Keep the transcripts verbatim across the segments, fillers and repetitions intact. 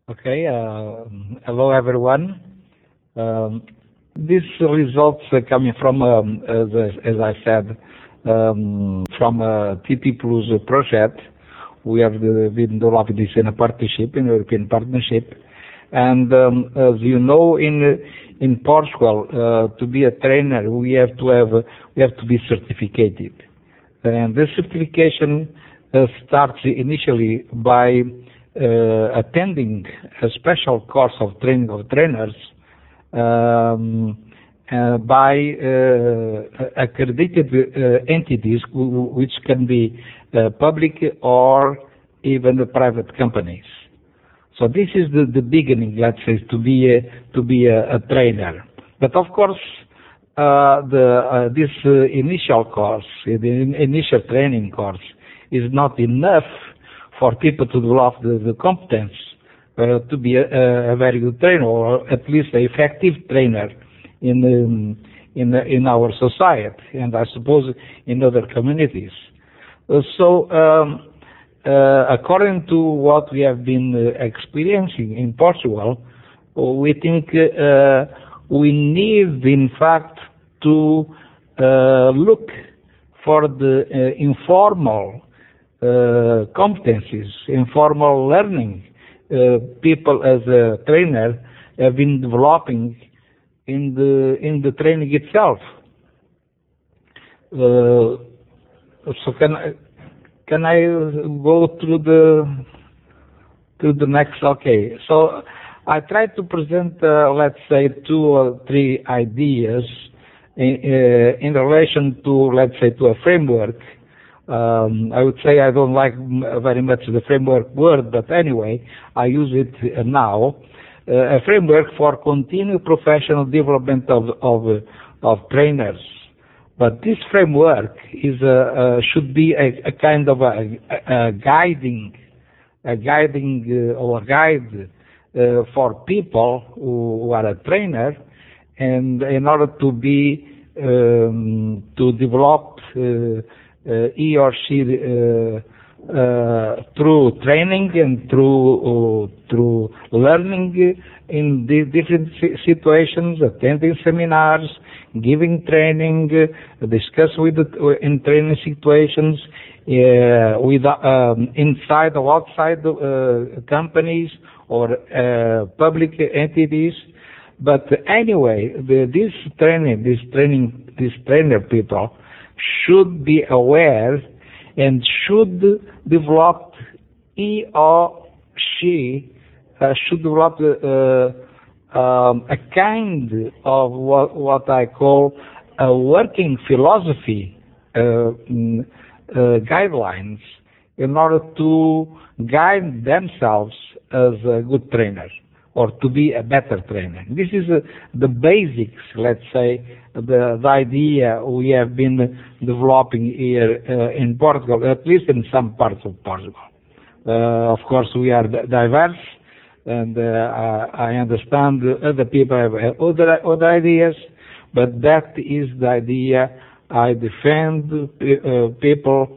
Okay. Uh, hello, everyone. Um, these results are coming from, um, as, I- as I said, um, from a T T Plus project. We have uh, been developing this in a partnership, in a European partnership. And um, as you know, in in Portugal, uh, to be a trainer, we have to have we have to be certificated. And this certification uh, starts initially by uh, attending a special course of training of trainers um, uh, by uh, accredited uh, entities who, which can be uh, public or even the private companies. So this is the, the beginning, let's say, to be a, to be a, a trainer. But of course, uh, the, uh, this uh, initial course, the in- initial training course, is not enough for people to develop the, the competence uh, to be a, a very good trainer, or at least an effective trainer in um, in in our society, and I suppose in other communities. Uh, so. Um, Uh, according to what we have been uh, experiencing in Portugal, we think uh, we need, in fact, to uh, look for the uh, informal uh, competencies, informal learning uh, people as a trainer have been developing in the in the training itself. Uh, so can I? Can I go through the to the next? Okay. So I try to present, uh, let's say, two or three ideas in, uh, in relation to, let's say, to a framework. Um, I would say I don't like very much the framework word, but anyway, I use it now. Uh, a framework for continued professional development of of, of trainers. But this framework is a, uh, should be a, a kind of a, a, a guiding, a guiding uh, or a guide uh, for people who, who are a trainer, and in order to be um, to develop uh, uh, he or she uh, uh, through training and through uh, through learning in the different situations, attending seminars, giving training, uh, discuss with the, in training situations, uh, with um, inside or outside the uh, companies or uh, public entities. But anyway, the, this training, this training, this trainer people should be aware and should develop, he or she uh, should develop uh, Um, a kind of what, what I call a working philosophy uh, mm, uh, guidelines in order to guide themselves as a good trainer or to be a better trainer. This is uh, the basics, let's say, the, the idea we have been developing here uh, in Portugal, at least in some parts of Portugal. Uh, of course, we are diverse. And uh, I, I understand other people have other, other ideas, but that is the idea. I defend uh, people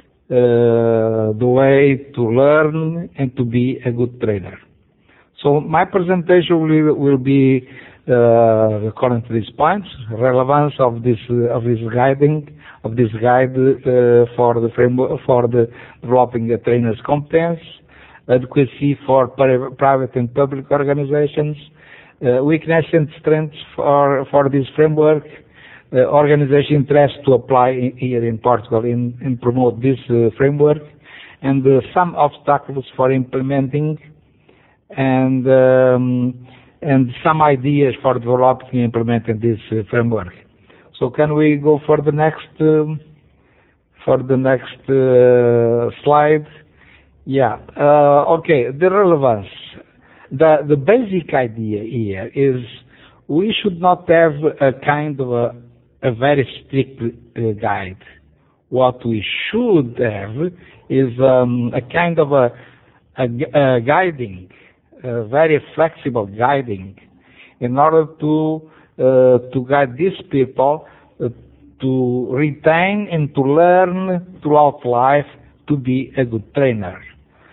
uh, the way to learn and to be a good trainer. So my presentation will, will be uh, according to these points: relevance of this uh, of this guiding of this guide uh, for the framework for the developing a trainer's competence. Adequacy for private and public organizations, uh, weakness and strengths for, for this framework, uh, organization interest to apply in, here in Portugal in, in promote this uh, framework, and uh, some obstacles for implementing, and um, and some ideas for developing and implementing this uh, framework. So can we go for the next um, for the next uh, slide? Yeah. Uh, okay. The relevance. The the basic idea here is we should not have a kind of a, a very strict uh, guide. What we should have is um, a kind of a, a, a guiding, a very flexible guiding, in order to uh, to guide these people uh, to retain and to learn throughout life to be a good trainer.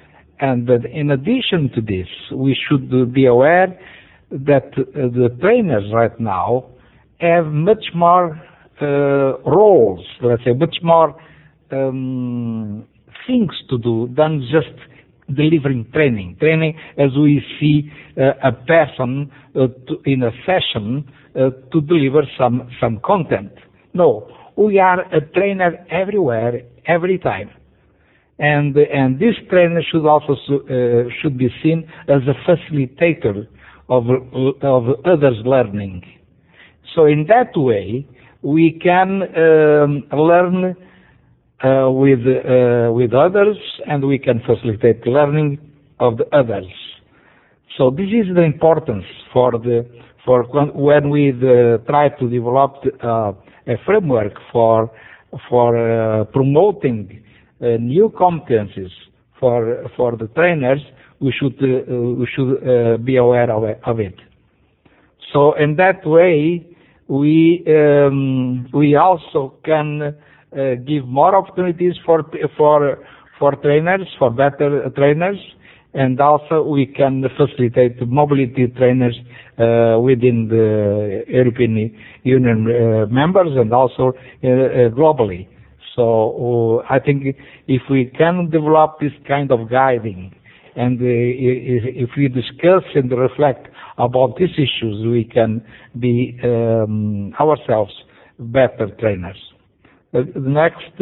and that in addition to this, we should be aware that uh, the trainers right now have much more uh, roles, let's say, much more um, things to do than just delivering training. Training, as we see uh, a person uh, to, in a session uh, to deliver some, some content. No, we are a trainer everywhere, every time. And, and this trainer should also uh, should be seen as a facilitator of, of others' learning. So in that way, we can um, learn uh, with, uh, with others, and we can facilitate learning of the others. So this is the importance for, the, for when we the, try to develop uh, a framework for, for uh, promoting Uh, new competencies for for the trainers. We should uh, we should uh, be aware of it, of it. So in that way, we um, we also can uh, give more opportunities for for for trainers, for better trainers, and also we can facilitate mobility trainers uh, within the European Union uh, members and also uh, uh, globally. So uh, I think if we can develop this kind of guiding, and uh, if we discuss and reflect about these issues, we can be um, ourselves better trainers. Uh, next.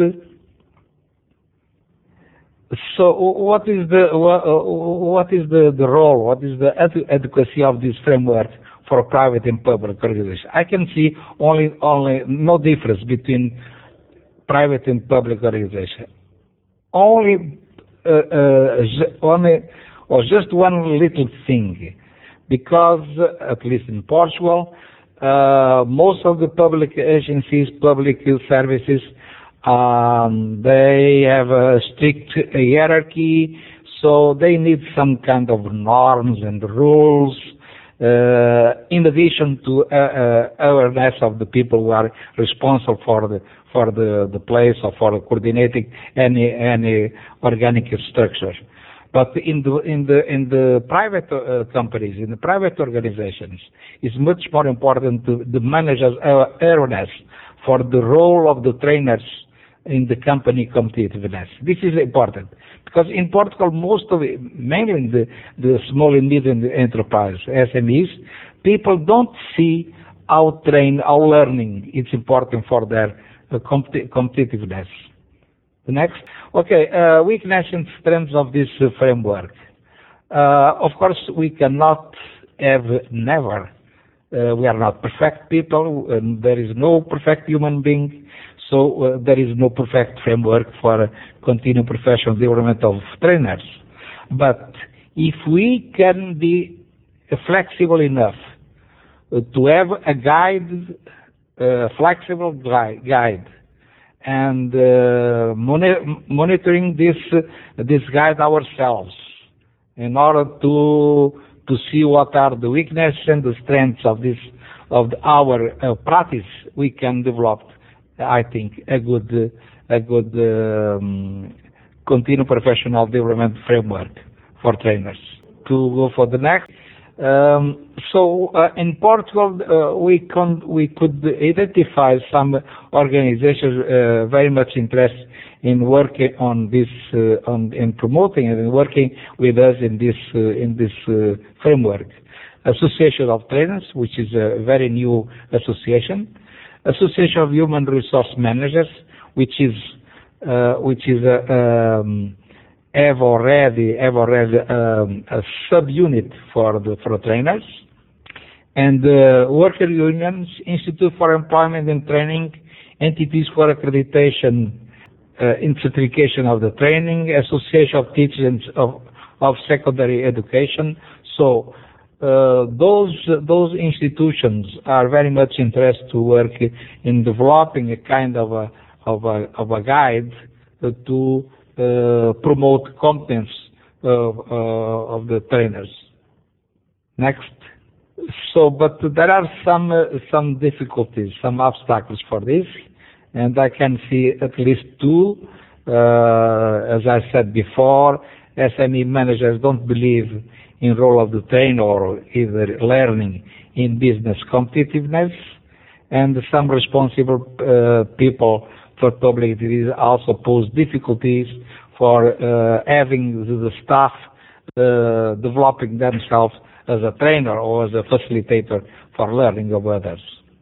So what is the what, what is the, the role? What is the adequacy of this framework for private and public organizations? I can see only only no difference between private and public organization. Only, uh, uh, only, or just one little thing, because uh, at least in Portugal, uh, most of the public agencies, public services, um, they have a strict hierarchy, so they need some kind of norms and rules. Uh, in addition to uh, uh, awareness of the people who are responsible for the for the, the place or for coordinating any any organic structure. But in the in the in the private uh, companies, in the private organizations, it's much more important to the managers' awareness for the role of the trainers in the company competitiveness. This is important because in Portugal, most of it, mainly in the, the small and medium enterprise, S M Es, people don't see how train, how learning is important for their uh, compet competitiveness. The next, okay, uh, weakness and strengths of this uh, framework. Uh, of course, we cannot have never. Uh, we are not perfect people, and there is no perfect human being. So uh, there is no perfect framework for uh, continued professional development of trainers. But if we can be uh, flexible enough uh, to have a guide, uh, flexible guide, guide and uh, moni monitoring this uh, this guide ourselves in order to to see what are the weaknesses and the strengths of this of the, our uh, practice, we can develop, I think, a good, a good um, continued professional development framework for trainers. To go for the next. Um, so uh, in Portugal, uh, we, con we could identify some organizations uh, very much interested in working on this, uh, on in promoting and working with us in this uh, in this uh, framework. Association of Trainers, which is a very new association. Association of Human Resource Managers, which is uh, which is a, um, have already have already um, a subunit for the for trainers, and uh, worker unions, Institute for Employment and Training, entities for accreditation uh, in certification of the training, Association of Teachers of of Secondary Education. So. Uh, those those institutions are very much interested to work in developing a kind of a of a of a guide to uh, promote competence of uh, of the trainers. Next. So, but there are some uh, some difficulties, some obstacles for this, and I can see at least two. Uh, as I said before, S M E managers don't believe in role of the trainer or either learning in business competitiveness, and some responsible uh, people for public activities also pose difficulties for uh, having the staff uh, developing themselves as a trainer or as a facilitator for learning of others.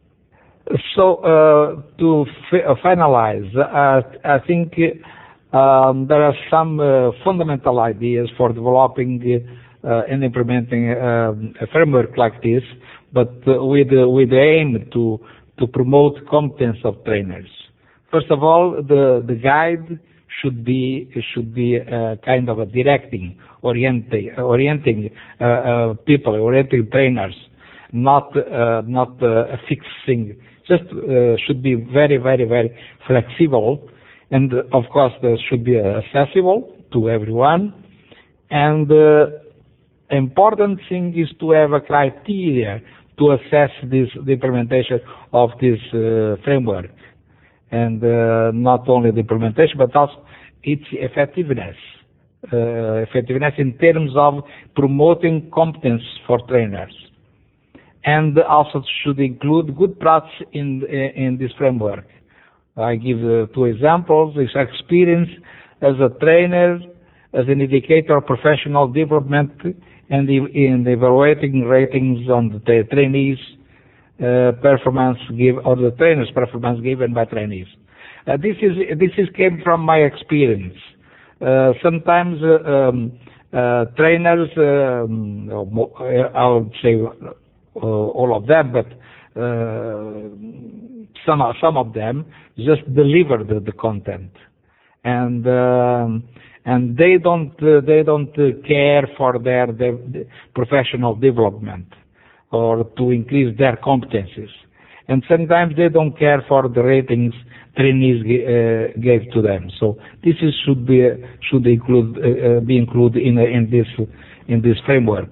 So uh, to f finalize, uh, I think um, there are some uh, fundamental ideas for developing uh, and implementing um, a framework like this, but uh, with uh, with the aim to to promote competence of trainers. First of all, the the guide should be should be uh, kind of a directing, orienting orienting uh, uh, people, orienting trainers, not uh, not uh, a fixed thing. Just uh, should be very very very flexible, and uh, of course there should be accessible to everyone. And the uh, important thing is to have a criteria to assess this the implementation of this uh, framework. And uh, not only the implementation, but also its effectiveness. Uh, effectiveness in terms of promoting competence for trainers. And also should include good practice in, in this framework. I give uh, two examples. This experience as a trainer, as an indicator of professional development, and in evaluating ratings on the trainees, Uh, performance give or the trainers' performance given by trainees. Uh, this is this is came from my experience. Uh, sometimes uh, um, uh, trainers, um, I would say uh, all of them, but uh, some some of them just deliver the, the content, and um, and they don't uh, they don't uh, care for their, their professional development, or to increase their competencies. And sometimes they don't care for the ratings trainees uh, gave to them. So this is, should be should include uh, be included in in this in this framework.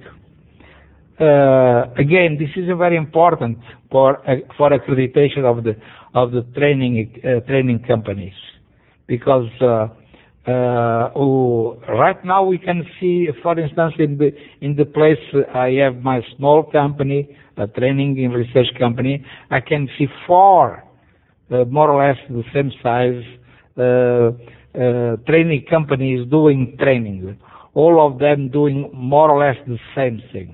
Uh, again, this is a very important for uh, for accreditation of the of the training uh, training companies, because uh, Uh, oh, right now we can see, for instance, in the in the place I have my small company, a training and research company, I can see four, uh, more or less the same size, uh, uh, training companies doing training, all of them doing more or less the same things.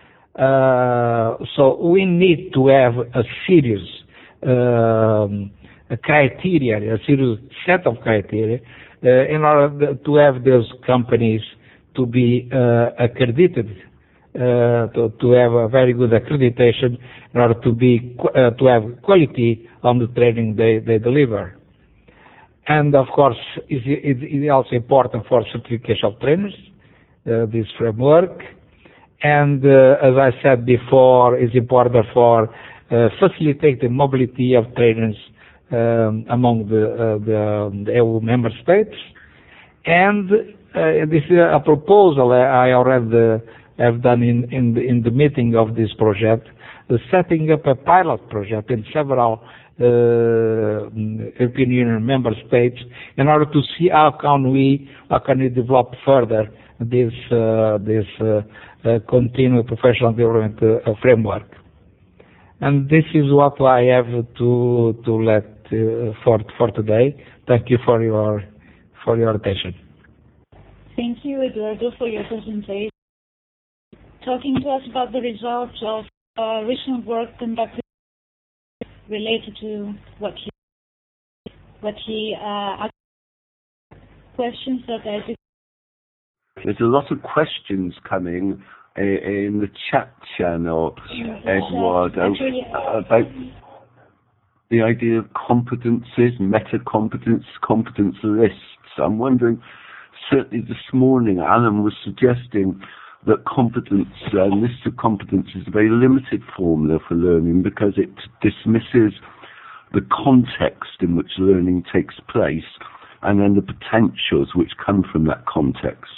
Uh, so we need to have a serious um, a criteria, a serious set of criteria, Uh, in order to have those companies to be uh, accredited, uh, to, to have a very good accreditation, in order to be uh, to have quality on the training they, they deliver. And of course, it's, it's also important for certification of trainers, uh, this framework. And uh, as I said before, it's important for uh, facilitate the mobility of trainers Um, among the, uh, the, the E U member states. And uh, this is a proposal I already uh, have done in, in, the, in the meeting of this project, uh, setting up a pilot project in several uh, European Union member states in order to see how can we, how can we develop further this, uh, this uh, uh, continued professional development uh, framework. And this is what I have to, to let Uh, for for today. Thank you for your for your attention. Thank you, Eduardo, for your presentation. Talking to us about the results of uh, recent work conducted related to what he what he uh, questions that I did. There's a lot of questions coming uh, in the chat channel, Eduardo, Actually, uh, about the idea of competences, meta-competence, competence lists. I'm wondering, certainly this morning, Alan was suggesting that competence, a uh, list of competence is a very limited formula for learning because it dismisses the context in which learning takes place and then the potentials which come from that context.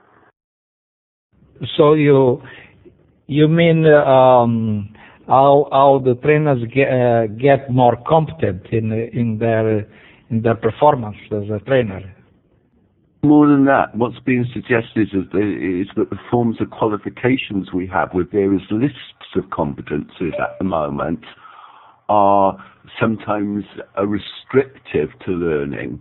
So you, you mean, um, How, how the trainers get, uh, get more competent in in their in their performance as a trainer? More than that, what's being suggested is, is that the forms of qualifications we have with various lists of competences at the moment are sometimes uh, restrictive to learning,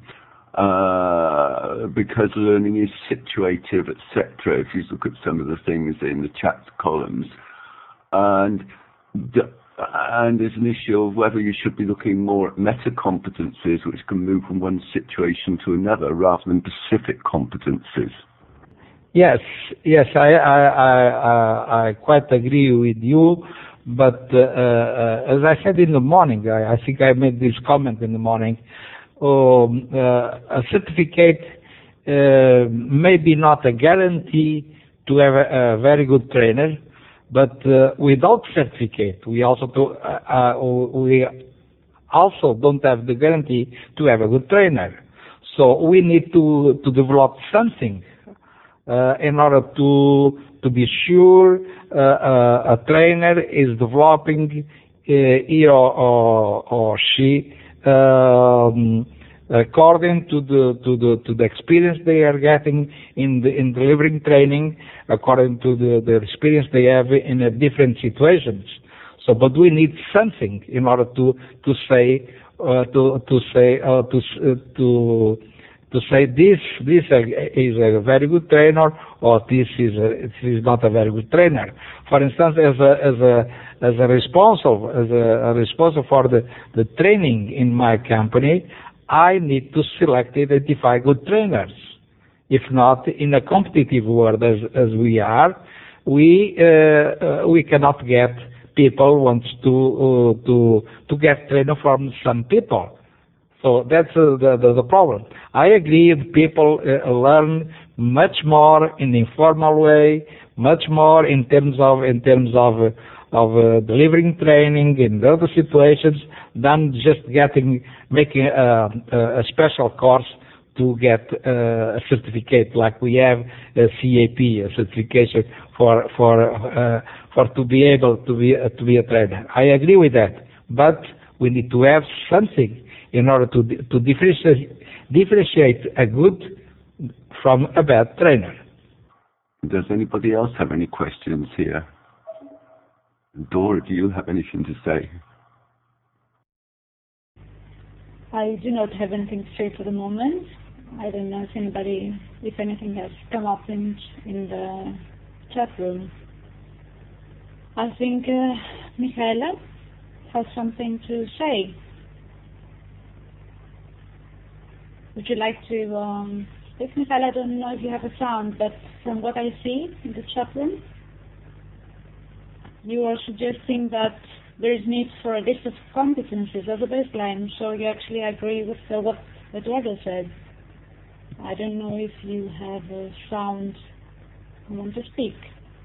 uh, because learning is situative, et cetera. If you look at some of the things in the chat columns, and the, and there's an issue of whether you should be looking more at meta competencies, which can move from one situation to another, rather than specific competencies. Yes, yes, I I I, I quite agree with you. But uh, uh, as I said in the morning, I, I think I made this comment in the morning. Um, uh, a certificate uh, may be not a guarantee to have a, a very good trainer, but uh, without certificate, we also do, uh, uh, we also don't have the guarantee to have a good trainer. So we need to to develop something uh, in order to to be sure uh, uh, a trainer is developing uh, he or, or, or she um, according to the to the to the experience they are getting in the in delivering training, according to the, the experience they have in uh, different situations. So, but we need something in order to to say uh, to to say uh, to uh, to to say this this is a very good trainer, or this is a, this is not a very good trainer. For instance, as a as a as a responsible as a, a responsible for the, the training in my company, I need to select, identify good trainers. If not, in a competitive world as as we are, we uh, uh, we cannot get people wants to uh, to to get trainer from some people. So that's uh, the, the the problem. I agree. People uh, learn much more in the informal way, much more in terms of in terms of uh, of uh, delivering training in other situations than just getting making a, a special course to get uh, a certificate like we have a C A P, a certification for for uh, for to be able to be uh, to be a trainer. I agree with that, but we need to have something in order to to differentiate differentiate a good from a bad trainer. Does anybody else have any questions here? Dora, do you have anything to say? I do not have anything to say for the moment. I don't know if anybody, if anything has come up in in the chat room. I think uh, Michaela has something to say. Would you like to um, speak, Michaela? I don't know if you have a sound, but from what I see in the chat room, you are suggesting that there is need for a list of competencies as a baseline, so you actually agree with uh, what Eduardo said. I don't know if you have a sound and want to speak.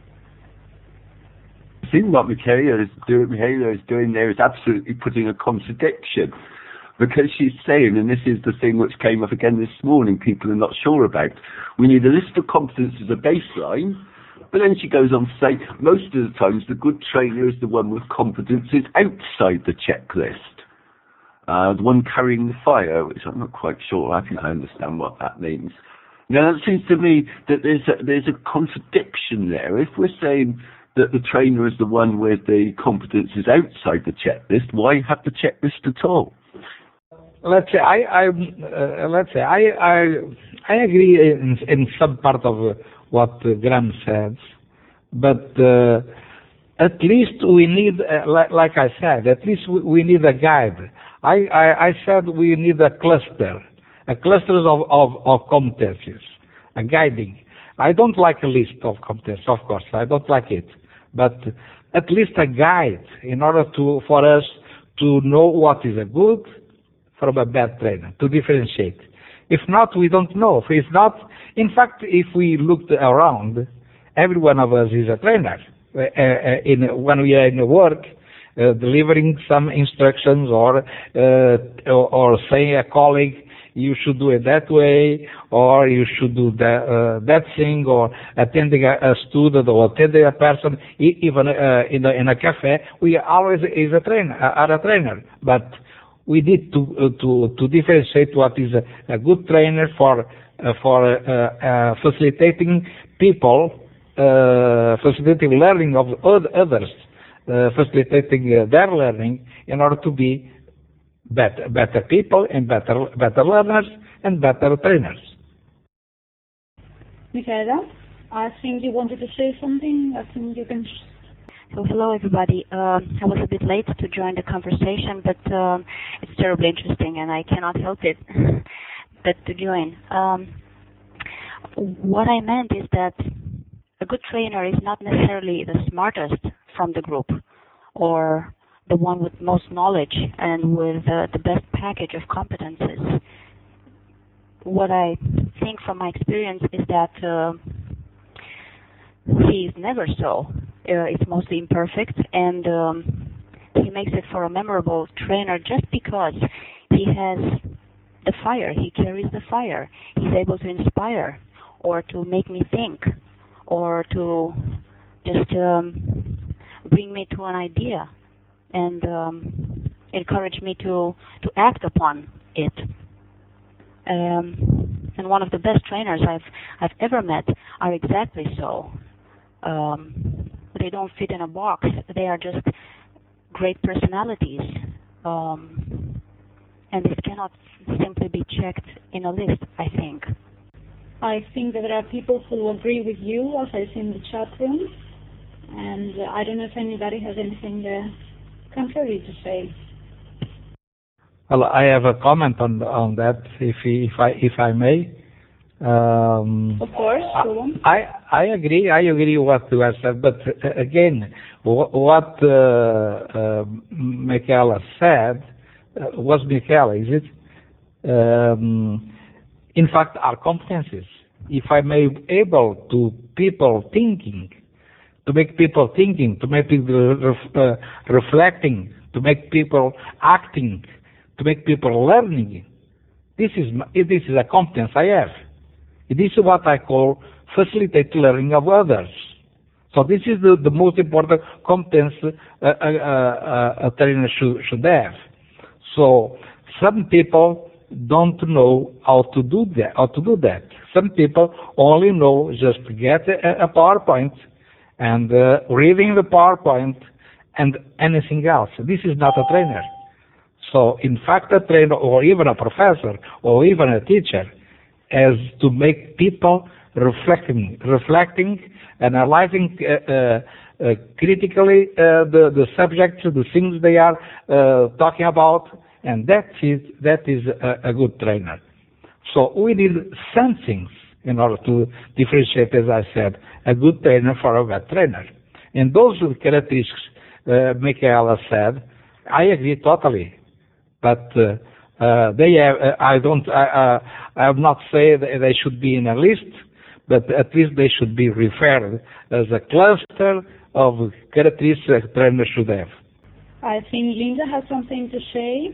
I think what Michaela is, do, Michaela is doing there is absolutely putting a contradiction, because she's saying, and this is the thing which came up again this morning, people are not sure about, we need a list of competencies as a baseline. But then she goes on to say, most of the times the good trainer is the one with competencies outside the checklist. Uh, the one carrying the fire, which I'm not quite sure, I think I understand what that means. Now, that seems to me that there's a, there's a contradiction there. If we're saying that the trainer is the one with the competencies outside the checklist, why have the checklist at all? Let's say I, I uh, let's say I, I, I agree in, in some part of uh, what uh, Graham says, but uh, at least we need, uh, like, like I said, at least we, we need a guide. I, I, I said we need a cluster, a cluster of, of, of competencies, a guiding. I don't like a list of competencies, of course, I don't like it, but at least a guide in order to for us to know what is a good from a bad trainer, to differentiate. If not, we don't know. If not, in fact, if we looked around, every one of us is a trainer. Uh, uh, in, when we are in work, uh, delivering some instructions or, uh, or or saying a colleague, you should do it that way, or you should do that, uh, that thing, or attending a, a student or attending a person, e even uh, in, a, in a cafe, we always is a trainer, are a trainer. But we need to uh, to to differentiate what is a, a good trainer for uh, for uh, uh, facilitating people, uh, facilitating learning of others, uh, facilitating uh, their learning in order to be better better people and better better learners and better trainers. Michaela, I think you wanted to say something. I think you can. So hello everybody. Uh, I was a bit late to join the conversation, but um, it's terribly interesting and I cannot help it but to join. Um, what I meant is that a good trainer is not necessarily the smartest from the group or the one with most knowledge and with uh, the best package of competences. What I think from my experience is that uh, he is never so. Uh, it's mostly imperfect, and um, he makes it for a memorable trainer just because he has the fire, he carries the fire. He's able to inspire or to make me think or to just um, bring me to an idea and um, encourage me to, to act upon it. Um, and one of the best trainers I've, I've ever met are exactly so. Um, they don't fit in a box. They are just great personalities. Um, and this cannot simply be checked in a list, I think. I think that there are people who agree with you, as I see in the chat room. And uh, I don't know if anybody has anything uh, contrary to say. Well, I have a comment on on that, if if I if I may. Um, of course, go on. I I agree. I agree with what you have said, but uh, again, what uh, uh, Michaela said uh, was Michaela, is it? Um, in fact, our competencies. If I may be able to people thinking, to make people thinking, to make people ref, uh, reflecting, to make people acting, to make people learning. This is this is a competence I have. This is what I call facilitate learning of others. So this is the, the most important competence uh, uh, uh, a trainer should, should have. So some people don't know how to do that. How to do that. Some people only know just to get a, a PowerPoint and uh, reading the PowerPoint and anything else. This is not a trainer. So, in fact, a trainer or even a professor or even a teacher has to make people reflecting, reflecting, analyzing uh, uh, uh, critically uh, the, the subjects, the things they are uh, talking about, and that is, that is a, a good trainer. So we need some things in order to differentiate, as I said, a good trainer for a bad trainer. And those characteristics uh, Michaela said, I agree totally. But uh, uh, they have, uh, I don't, I, uh, I have not said they should be in a list, but at least they should be referred as a cluster of characteristics a trainer should have. I think Linda has something to say.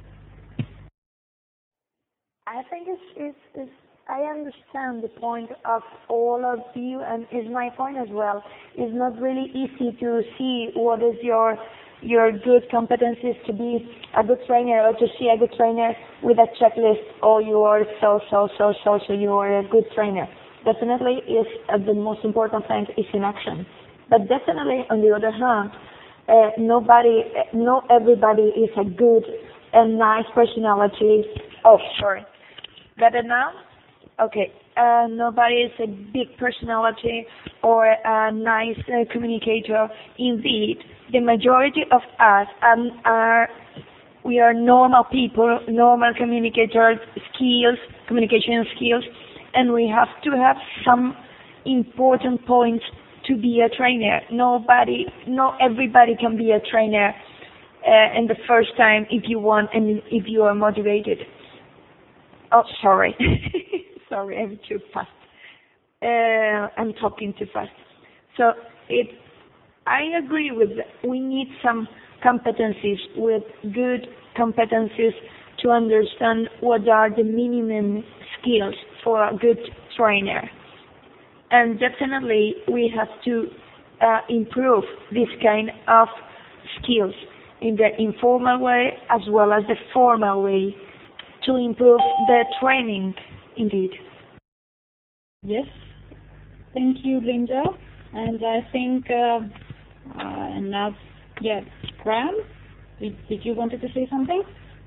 I think it's, it's, it's, I understand the point of all of you, and it's my point as well. It's not really easy to see what is your your good competencies to be a good trainer, or to see a good trainer with a checklist, oh, you are so, so, so, so, so you are a good trainer. Definitely is uh, the most important thing is in action. But definitely, on the other hand, uh, nobody, uh, not everybody is a good and nice personality. Oh, sorry. Better now? Okay. Uh, nobody is a big personality or a nice uh, communicator. Indeed, the majority of us um, are, we are normal people, normal communicators, skills, communication skills, and we have to have some important points to be a trainer. Nobody, not everybody can be a trainer uh, in the first time if you want and if you are motivated. Oh, sorry. Sorry, I'm too fast. Uh, I'm talking too fast. So it, I agree with that. We need some competencies, with good competencies to understand what are the minimum skills for a good trainer. And definitely we have to uh, improve this kind of skills. in the informal way as well as the formal way to improve the training, indeed. Yes. Thank you, Linda. And I think, uh, uh, and now, yeah, Graham, did, did you wanted to say something?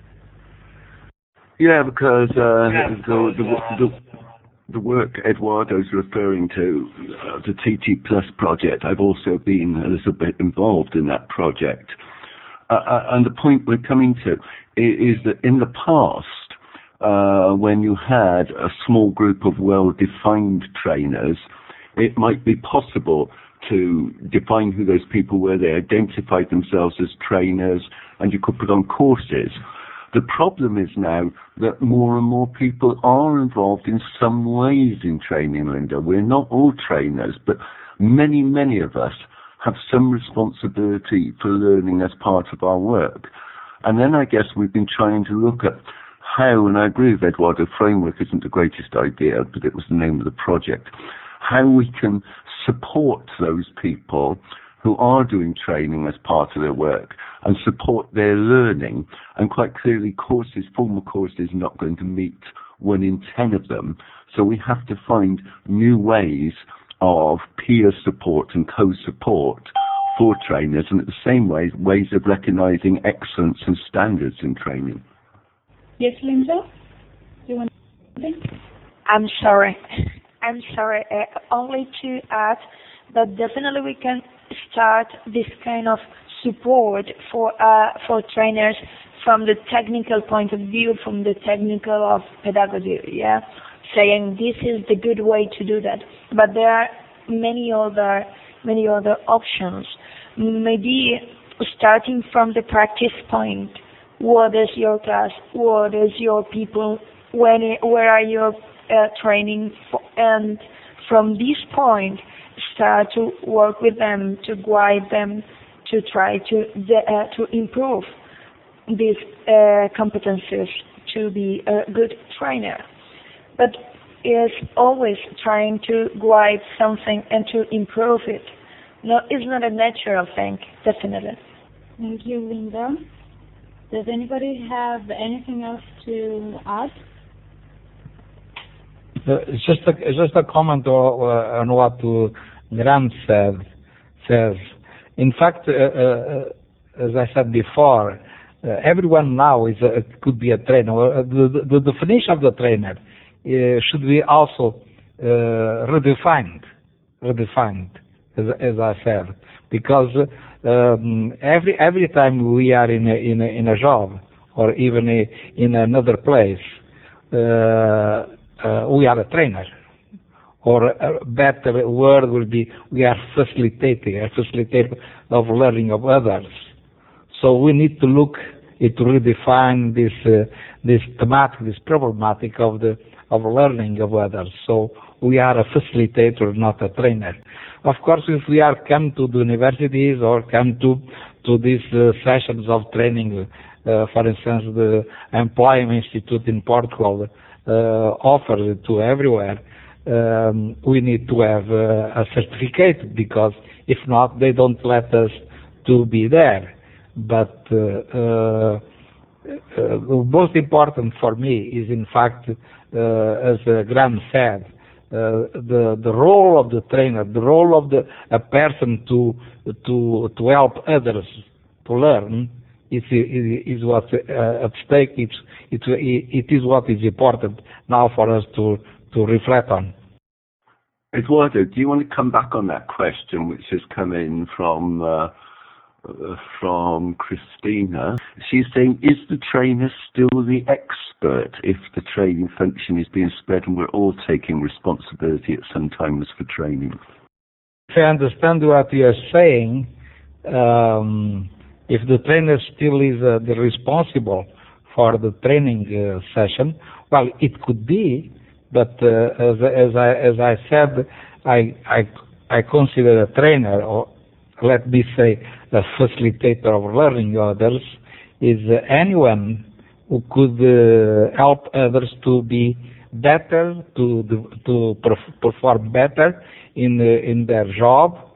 Yeah, because uh, yeah, the, the, the, the work Eduardo's referring to, uh, the T T Plus project, I've also been a little bit involved in that project. Uh, and the point we're coming to is, is that in the past, uh, when you had a small group of well-defined trainers, it might be possible to define who those people were. They identified themselves as trainers, and you could put on courses. The problem is now that more and more people are involved in some ways in training, Linda. We're not all trainers, but many, many of us have some responsibility for learning as part of our work. And then I guess we've been trying to look at how, and I agree with Eduardo, framework isn't the greatest idea, but it was the name of the project, how we can support those people who are doing training as part of their work and support their learning. And quite clearly, courses, formal courses, are not going to meet one in ten of them. So we have to find new ways of peer support and co-support for trainers, and at the same way, ways of recognizing excellence and standards in training. Yes, Linda? Do you want to say something? I'm sorry. I'm sorry. Uh, only to add that definitely we can start this kind of support for uh, for trainers from the technical point of view, from the technical of pedagogy, yeah, saying this is the good way to do that. But there are many other many other options. Maybe starting from the practice point. What is your class? What is your people? When? Where are you uh, training? For? And from this point, start to work with them, to guide them, to try to uh, to improve these uh, competencies to be a good trainer. But is always trying to guide something and to improve it. No, it's not a natural thing, definitely. Thank you, Linda. Does anybody have anything else to add? Uh, it's just a it's just a comment on, on what uh, Graham said. Says, in fact, uh, uh, as I said before, uh, everyone now is a, could be a trainer. The, the, the definition of the trainer uh, should be also uh, redefined, redefined, as, as I said, because um, every every time we are in a, in a, in a job or even a, in another place, uh, uh, we are a trainer. Or a better word will be, we are facilitating, a facilitator of learning of others. So we need to look at to redefine this uh, this thematic, this problematic of the of learning of others. So we are a facilitator, not a trainer. Of course, if we are come to the universities or come to to these uh, sessions of training, uh, for instance, the Employment Institute in Portugal uh, offers it to everywhere. Um, we need to have uh, a certificate, because if not, they don't let us to be there. But uh, uh, uh, the most important for me is, in fact, uh, as uh, Graham said, uh, the the role of the trainer, the role of the a person to to to help others to learn is is, is what's uh, at stake. It's it's it is what is important now for us to. to reflect on. Eduardo, do you want to come back on that question, which has come in from uh, uh, from Christina? She's saying, is the trainer still the expert if the training function is being spread and we're all taking responsibility at some times for training? If I understand what you are saying, um, if the trainer still is uh, the responsible for the training uh, session, well, it could be. But uh, as, as I as I said, I I I consider a trainer, or let me say a facilitator of learning others, is uh, anyone who could uh, help others to be better, to to perf- perform better in uh, in their job,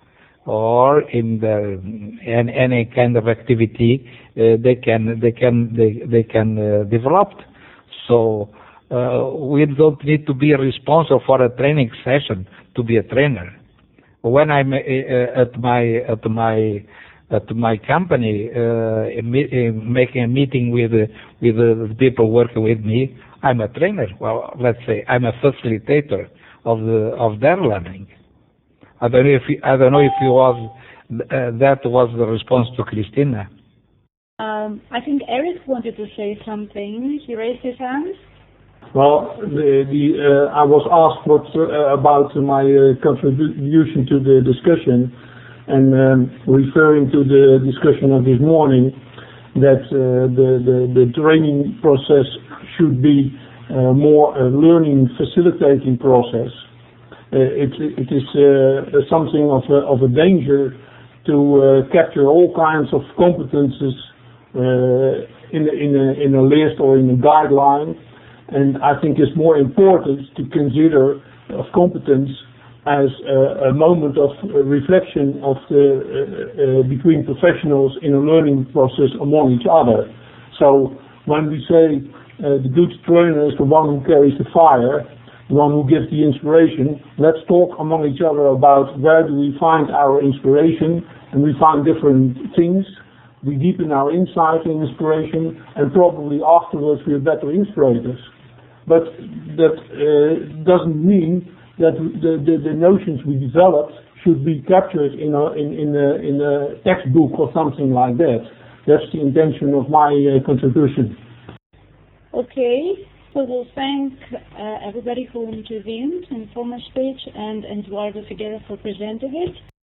or in the in any kind of activity uh, they can they can they they can uh, develop. So uh, we don't need to be responsible for a training session to be a trainer. When I'm uh, at my at my at my company uh, making a meeting with uh, with uh, the people working with me, I'm a trainer. Well, let's say I'm a facilitator of the of their learning. I don't know if you, I don't know if it was uh, that was the response to Christina. Um, I think Eric wanted to say something. He raised his hand. Well, the, the, uh, I was asked what, uh, about my uh, contribution to the discussion, and um, referring to the discussion of this morning, that uh, the, the, the training process should be uh, more a learning facilitating process. Uh, it, it is uh, something of a, of a danger to uh, capture all kinds of competences uh, in, a, in, a, in a list or in a guideline. And I think it's more important to consider of competence as a, a moment of reflection of the, uh, uh, between professionals in a learning process among each other. So when we say uh, the good trainer is the one who carries the fire, the one who gives the inspiration, let's talk among each other about where do we find our inspiration, and we find different things. We deepen our insight and inspiration, and probably afterwards we are better inspirators. But that uh, doesn't mean that the, the, the notions we developed should be captured in a, in, in, a, in a textbook or something like that. That's the intention of my uh, contribution. Okay, so we'll thank uh, everybody who intervened in former speech and Eduardo Figueira for presenting it.